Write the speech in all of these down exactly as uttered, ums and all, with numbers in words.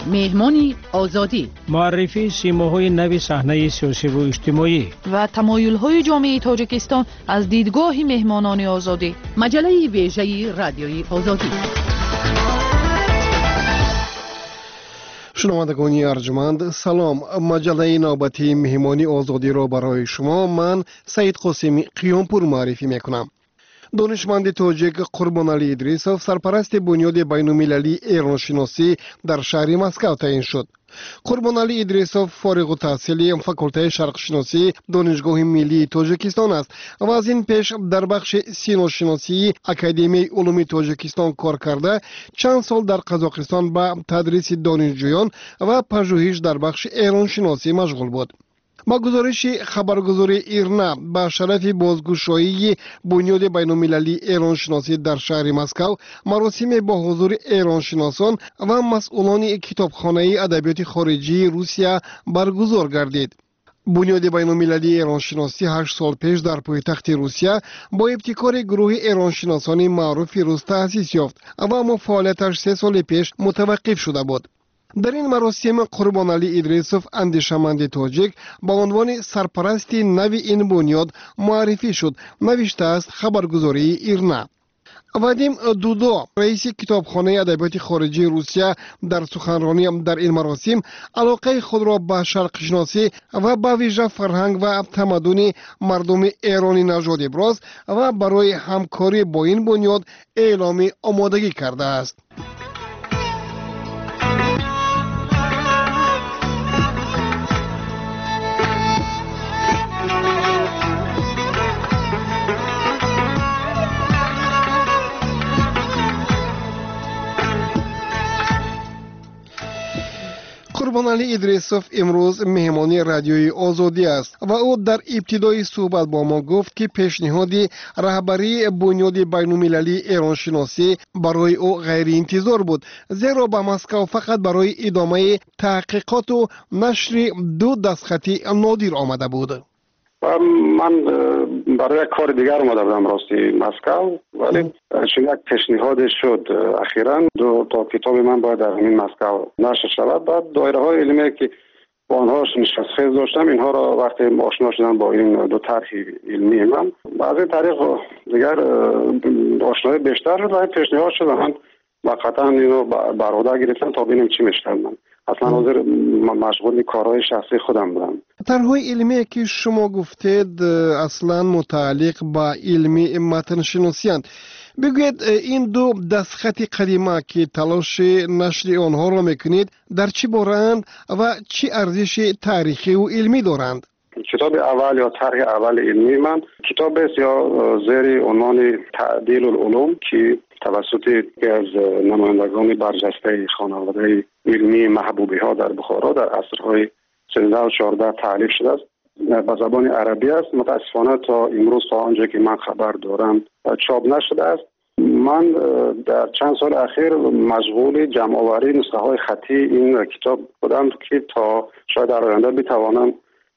مهمانی آزادی، معرفی سیماهای نوی صحنه سیاسی و اجتماعی و تمایل‌های جامعه تاجیکستان از دیدگاه مهمانان آزادی. مجله ویژه رادیوی آزادی. شنوندگان ارجمند سلام. مجله نوبتی مهمانی آزادی را برای شما من سعید قاسمی قیامپور معرفی میکنم. دانشمند تاجیک قربانعلی ادریسوف سرپرست بنیاد بین‌المللی ایرانشناسی در شهر مسکو تعیین شد. قربانعلی ادریسوف فارغ التحصیل فاکولته شرقشناسی دانشگاه ملی تاجیکستان است و از این پیش در بخش سینوشناسی اکادمی علوم تاجیکستان کار کرده چند سال در قزاقستان به تدریس دانشجویان و پژوهش در بخش ایرانشناسی مشغول بود. با گزارش خبرگزاری ایرنا با شرف بازگشایی بنیاد بین‌المللی ایرانشناسی در شهر مسکو مراسم با حضور ایرانشناسان و مسئولان کتابخانه ادبیات خارجی روسیه برگزار گردید. بنیاد بین‌المللی ایرانشناسی هشت سال پیش در پایتخت روسیه با ابتکار گروه ایرانشناسان معروف روس تأسیس یافت و اما فعالیتش سه سال پیش متوقف شده بود. در این مراسم قربانعلی ادریسوف اندیشمند تاجیک با عنوان سرپرست نوی این بنیاد معرفی شد. نوشته است خبرگزاری ایرنا. وادیم دودو رئیس کتابخانه ادبیات خارجی روسیه در سخنرانی در این مراسم علاقه خود را به شرقشناسی و به ویژه فرهنگ و تمدن مردم ایرانی نژاد ابراز و برای همکاری با این بنیاد اعلام آمادگی کرده است. قربانعلی ادریسوف امروز مهمانی رادیوی آزادی است و او در ابتدای صحبت با ما گفت که پیشنهاد رهبری بنیاد بین‌المللی ایرانشناسی برای او غیر انتظار بود، زیرا به مسکو فقط برای ادامه تحقیقات و نشر دو دستخطی نادر آمده بود. من برای کار دیگر اومده بودم راستی مسکو، ولی چون یک پیشنهاد شد اخیراً دو تا کتاب من باید در این مسکو نشر شود. بعد دایره های علمی که با آنها نشستخیز داشتم اینها را وقتی آشنا شدم با این دو طرح علمی من از این طریق دیگر آشنایی بیشتر شد و پیشنهاد شد من واقعا اینو برآورده گرفتم تا ببینیم چی میشه. من اصلا حاضر مشغول کارهای شخصی خودم بودم. طرح‌های علمی که شما گفتید اصلا متعلق با علمی متن شناسی اند. بگوید این دو دستخط قدیمه که تلاش نشر آنها را میکنید در چی بارند و چی ارزش تاریخی و علمی دارند؟ کتاب اول یا طرح اول علمی من کتاب است یا زیر عنوان تعدیل العلوم که توسط یکی از نمایندگان برجسته خانواده علمی محبوبی ها در بخارا در عصرهای سیزده و چهارده تالیف شده است. به زبان عربی است. متاسفانه تا امروز تا آنجا که من خبر دارم چاپ نشده است. من در چند سال اخیر مشغول جمع آوری نسخه های خطی این کتاب بودم که تا شاید در آینده بتوانم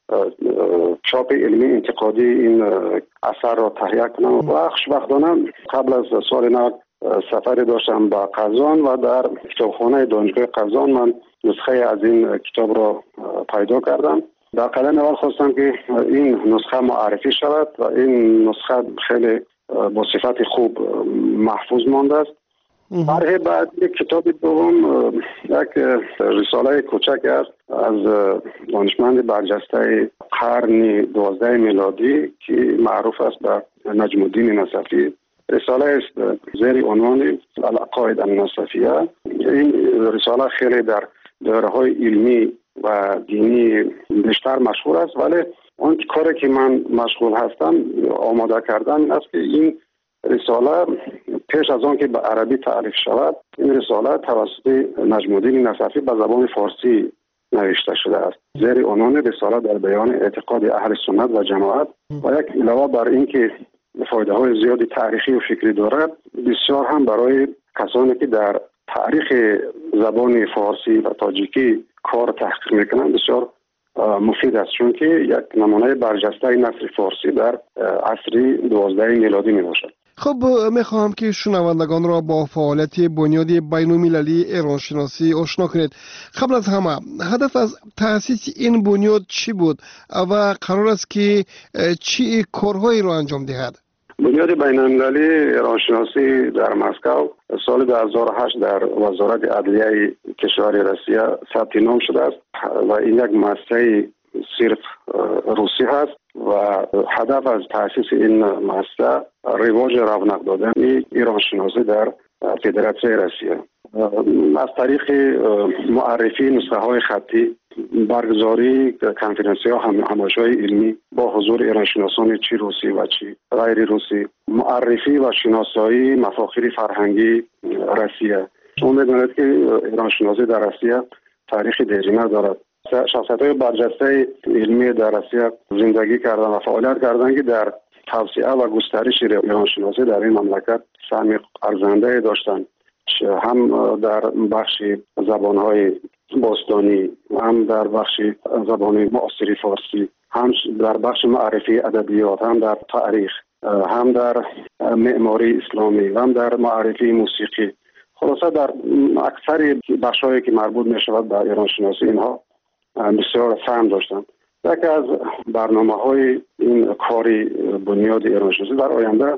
چاپ علمی انتقادی این اثر را تهیه کنم. و خوشبختانه قبل از سال نو سفری داشتم به قزان و در کتابخانه دانشگاه قزان من نسخه از این کتاب را پیدا کردم. در قدم اول خواستم که این نسخه معرفی شود و این نسخه خیلی با صفت خوب محفوظ مانده است. طرح بعد یک کتاب دوم یک رساله کوچک است از دانشمند برجسته قرن دوازده میلادی که معروف است به نجم الدین نصفی. رساله است زیر عنوان العقاید النصفیه. این رساله خیلی در دوره‌های علمی و دینی بیشتر مشهور است، ولی اون کاری که من مشغول هستم آماده کردن این است که این رساله پیش از آن که به عربی تعریف شود این رساله توسط نجم الدین نصفی به زبان فارسی نوشته شده است زیر عنوان رساله در بیان اعتقاد اهل سنت و جماعت و یک علاوه بر این که فایده های زیادی تاریخی و فکری دارد بسیار هم برای کسانی که در تاریخ زبان فارسی و تاجیکی کار تحقیق میکنند بسیار مفید است، چون که یک نمونه برجسته نثر فارسی در عصر دوازده میلادی می باشد. خب میخواهم که شنوندگان را با فعالیت بنیاد بین‌المللی ایرانشناسی آشنا کنید. قبل از همه هدف از تأسیس این بنیاد چی بود و قرار است که چی کارهایی را انجام دهد؟ بنیاد بین‌المللی ایرانشناسی در مسکو سال دو هزار و هشت در وزارت عدلیه کشور روسیه ثبت نام شده است و این یک مؤسسه صرف روسی هست و هدف از تأسیس این مؤسسه رواج رونق دادن ایرانشناسی در فدراسیون روسیه از طریق معرفی نسخه های خطی، برگزاری کنفرانسی ها هم همایش‌های علمی با حضور ایرانشناسان چی روسی و چی غیر روسی، معرفی و شناسایی مفاخر فرهنگی روسیه. شما می‌دانید که ایرانشناسی در روسیه تاریخ دیرینه دارد. شخصیت‌های برجسته علمی در روسیه زندگی کردن و فعالیت کردن که در توسعه و گسترش ایرانشناسی در این مملکت سهم ارزنده داشتند، هم در بخش زبان‌های باستانی، هم در بخش زبان معاصر فارسی، هم در بخش معرفی ادبیات، هم در تاریخ، هم در معماری اسلامی، هم در معرفی موسیقی. خلاصه در اکثر بخش‌هایی که مربوط می‌شود به ایرانشناسی اینها بسیار سهم داشتند. یکی از برنامه‌های این کاری بنیاد ایرانشناسی در آینده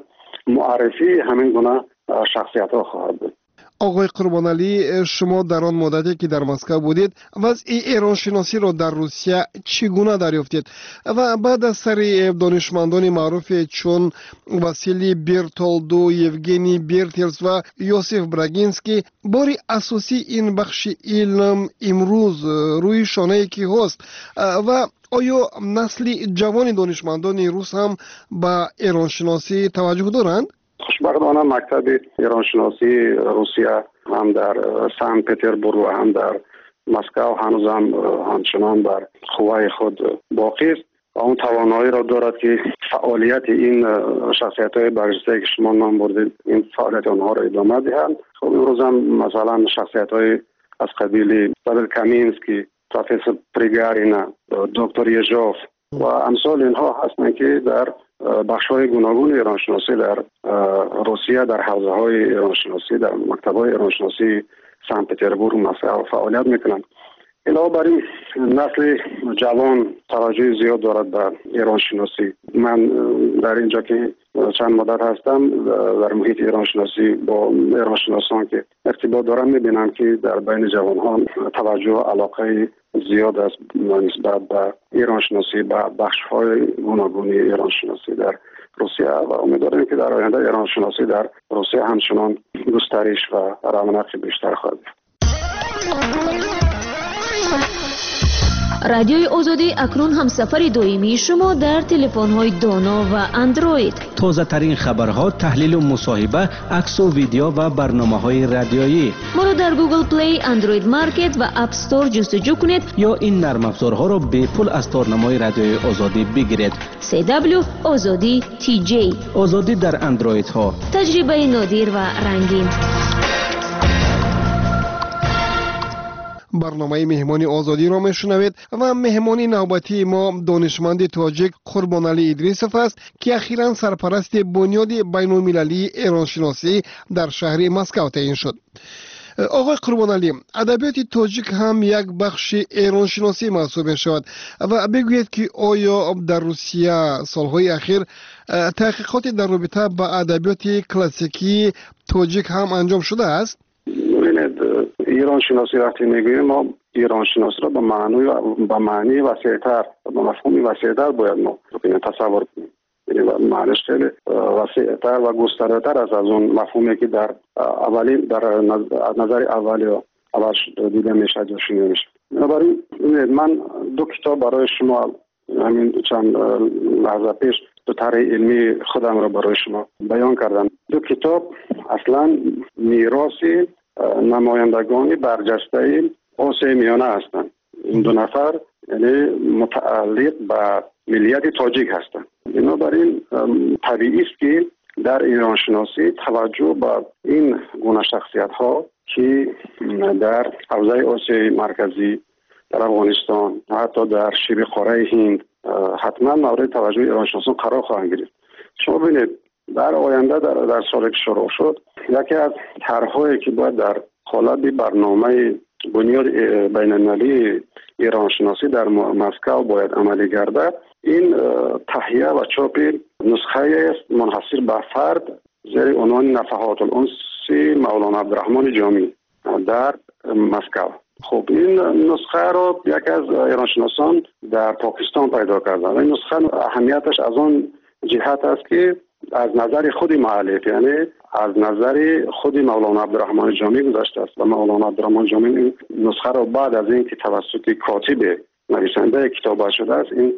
معرفی همین گونه شخصیت‌ها خواهد بود. آقای قربانعلی، شما در آن مدتی که در مسکو بودید وضع ایرانشناسی را در روسیه چگونه دریافتید و بعد از سر دانشمندان معروف چون واسیلی برتولدو، یوگنی برتلس و یوسف براگینسکی باری اساسی این بخش علم امروز روی شانه کی هست و آیا نسل جوان دانشمندان روس هم به ایرانشناسی توجه دارند؟ خوشبختانه مکتب ایرانشناسی روسیه هم در سن پترزبورگ و هم در مسکو هنوز هم همچنان بر قوای خود باقی است و اون توانایی را دارد که فعالیت این شخصیت‌های برجسته که شما نام بردید این فعالیت آنها را ادامه دهند. خب امروز هم مثلا شخصیت‌های از قبیل پاول کامینسکی، پروفسور پریگارینا، دکتر یژوف و امثال اینها هستند که در بخش‌های گوناگون ایرانشناسی در روسیه در حوزه‌های ایرانشناسی در مکتب‌های ایرانشناسی سن پترزبورگ مسکو فعالیت می‌کنند. علاوه بر این نسل جوان توجه زیاد دارد به ایرانشناسی. من در اینجا که چند مدت هستم در محیط ایرانشناسی با ایرانشناسان که ارتباط دارم می‌بینم که در بین جوان‌ها توجه و علاقه زیاد است نسبت به ایرانشناسی به بخش‌های گوناگون ایرانشناسی در روسیه و امیدوارم که در آینده ایرانشناسی در روسیه همچنان گسترش و رونق بیشتر خواهد یافت. رادیوی آزادی اکنون همسفر دائمی شما در تلفن‌های دانا و اندروید. تازه ترین خبرها، تحلیل و مصاحبه، عکس و ویدیو و برنامه‌های رادیویی. ما را در گوگل پلی، اندروید مارکت و اپ استور جستجو کنید یا این نرم افزارها را به پول از تارنمای رادیوی آزادی بگیرید. سی دبلیو آزادی تی جی. آزادی در اندروید ها. تجربه نادر و رنگین. برنامه مهمانی آزادی را میشنوید و مهمانی نوبتی ما دانشمند تاجیک قربانعلی ادریسوف است که اخیراً سرپرست بنیاد بین‌المللی ایرانشناسی در شهر مسکو تعیین شد. آقای قربانعلی، ادبیات تاجیک هم یک بخش ایرانشناسی محسوب می شود و بگویید که آیا در روسیه سالهای اخیر تحقیقات در رابطه با ادبیات کلاسیکی تاجیک هم انجام شده است؟ ایران شناسی وقتی میگوییم ما ایران شناسی را به معنی به معنی وسیع‌تر به مفهوم وسیع‌تر باید ما تصور کنیم. یعنی معنیش خیلی وسیع‌تر و گسترده‌تر از از اون مفهومی که در اولین در نظر اول یا اول دیده میشه یا شنیده میشه. بنابراین من دو کتاب برای شما همین چند لحظه پیش دو طرح علمی خودم را برای شما بیان کردم. دو کتاب اصلا میراثی نمایندگان برجسته آسیای میانه هستند. این دو نفر یعنی متعلق به ملیت تاجیک هستند. بنابراین طبیعی است که در ایران شناسی توجه به این گونه شخصیت ها که در حوزه آسیای مرکزی، در افغانستان، حتی در شبه قاره هند حتما مورد توجه ایران شناسان قرار خواهند گرفت. شما ببینید در آینده در, در سالی که شروع شد یکی از طرح‌هایی که باید در قالب برنامه بنیاد بین‌المللی ایران شناسی در مسکو باید عملی گردد، این تهیه و چاپ نسخه است منحصر به فرد زیر عنوان نفحات الانس مولانا عبدالرحمن جامی در مسکو. خب این نسخه را یکی از ایرانشناسان در پاکستان پیدا کردند. این نسخه اهمیتش از آن جهت است که از نظر خود مؤلف، یعنی از نظر خود مولانا عبدالرحمن جامی گذشته است و مولانا عبدالرحمن جامی این نسخه را بعد از اینکه توسط کاتب نویسنده کتاب شده است این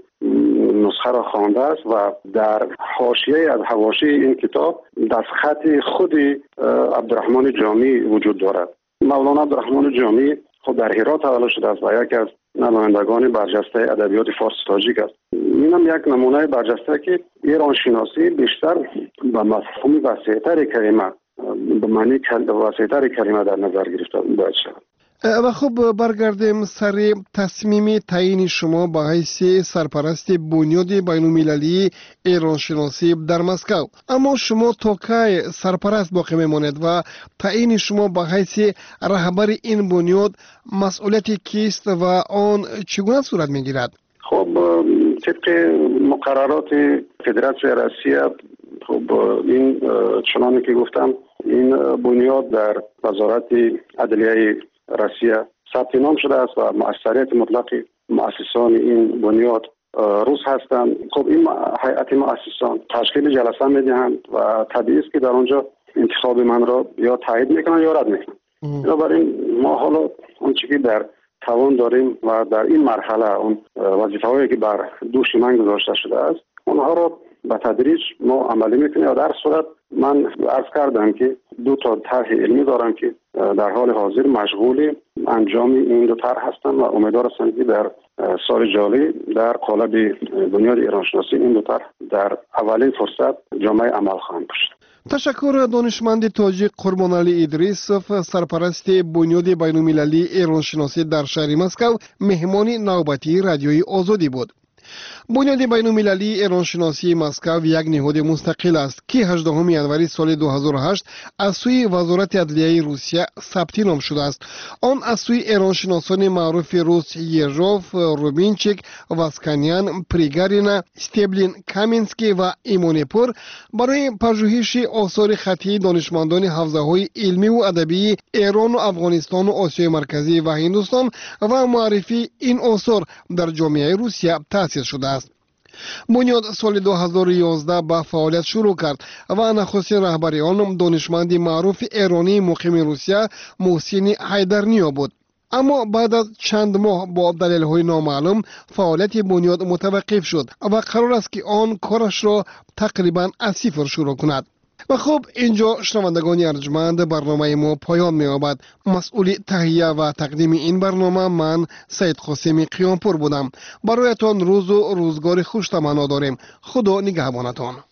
نسخه را خوانده است و در حاشیه از حواشی این کتاب دستخط خود عبدالرحمن جامی وجود دارد. مولانا عبدالرحمن جامی خود در هرات تولد شده است و یکی از نمایندگان برجسته ادبیات فارسی تاجیک است. این هم یک نمونه برجسته که ایران شناسی بیشتر به مفهوم وسیع‌تر کلمه به معنی وسیع‌تر کلمه در نظر گرفته باید شود. و خب برگردیم سر تصمیم تعیین شما به حیث سرپرست بنیاد بین‌المللی ایران شناسی در مسکو. اما شما تا کی سرپرست باقی میماند و تعیین شما به حیث رهبر این بنیاد مسئولیت کیست و آن چگونه صورت میگیرد؟ خب طبق مقررات فدراسیون روسیه خب این چنانه که گفتم این بنیاد در وزارت عدلیه روسیه ثبت نام شده است و مؤثریت مطلق مؤسسان این بنیاد روس هستند. خب این هیئت مؤسسان تشکیل جلسه میدهند و طبیعی است که در آنجا انتخاب من را یا تایید میکنن یا رد میکنن. بنابراین ما حالا آنچه که در توان داریم و در این مرحله اون وظیفه‌هایی که بر دوش من گذاشته شده است اونها را به تدریج ما عملی میکنیم. و در صورت من عرض کردم که دو تا طرح علمی دارم که در حال حاضر مشغول انجام این دو طرح هستم و امیدوار هستم که در سال جاری در قالب بنیاد ایران شناسی این دو طرح در اولین فرصت جامعه عمل خواهند گشود. تشکر دانشمند تاجیک قربانعلی ادریسوف، سرپرست بنیاد بین‌المللی ایران شناسی در شهر مسکو، مهمان نوبتی رادیوی آزادی بود. بنیاد بین‌المللی ایران شناسی مسکو یک نهاد مستقل است که هجدهم ژانویه سال دو هزار و هشت از سوی وزارت عدلیه روسیه ثبت نام شده است. آن از سوی ایران شناسان معروف روس یژوف، روبینچیک، واسکانیان، پریگارینا، استبلین، کامینسکی و ایمونپور برای پژوهش آثار خطی دانشمندان حوزه‌های علمی و ادبی ایران و افغانستان و آسیای مرکزی و هندوستان و معرفی این آثار در جامعه روسیه تأسیس شده است. بنیاد سال دو هزار و یازده به فعالیت شروع کرد و نخستین رهبر آن دانشمند معروف ایرانی مقیم روسیه محسن حیدرنیا بود. اما بعد از چند ماه با دلایل نامعلوم فعالیت بنیاد متوقف شد و قرار است که آن کارش را تقریبا از صفر شروع کند. و خب اینجا شنوندگان ارجمند برنامه ما پایان می‌یابد. مسئول تهیه و تقدیم این برنامه من سید قاسمی قیامپور بودم. برایتان روز و روزگار خوش تمنا داریم. خدا نگهبانتان.